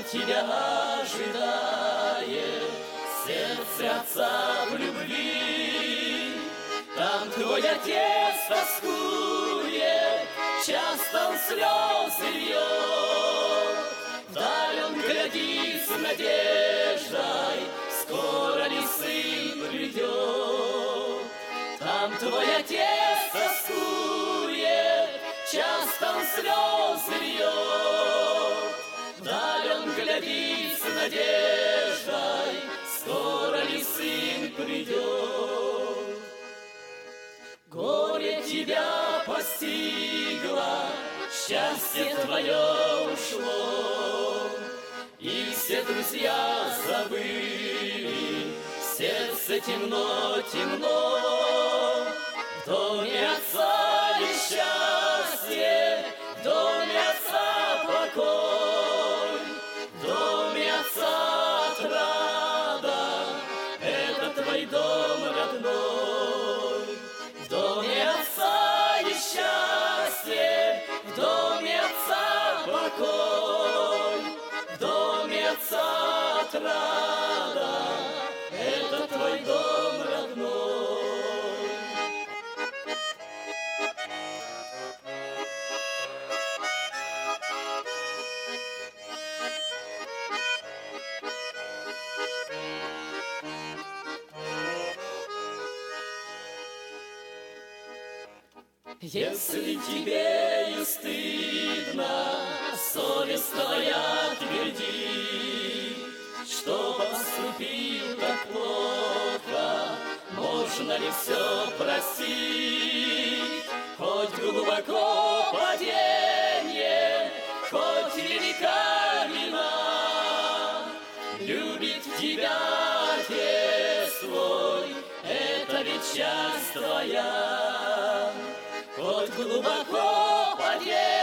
тебя ожидает сердце отца в любви. Там твой отец тоскует, часто он слезы льет. Вдаль он глядит с надеждой, скоро ли сын придет. Там твой отец тоскует, часто он слезы льет. Вдаль он глядит с надеждой, скоро ли сын придет. Горе тебя постигло, счастье твое ушло, и все друзья забыли, сердце темно, темно. В доме отца есть счастье, в доме отца покой, в доме отца отрада, это твой дом родной. В доме отца есть счастье, в доме отца покой, в доме отца отрада, это твой дом родной. Если тебе и стыдно, совесть твоя твердит, что поступил так плохо, можно ли все простить? Хоть глубоко падение, хоть велика вина, любит тебя Отец твой, это ведь часть твоя. Хоть глубоко падение,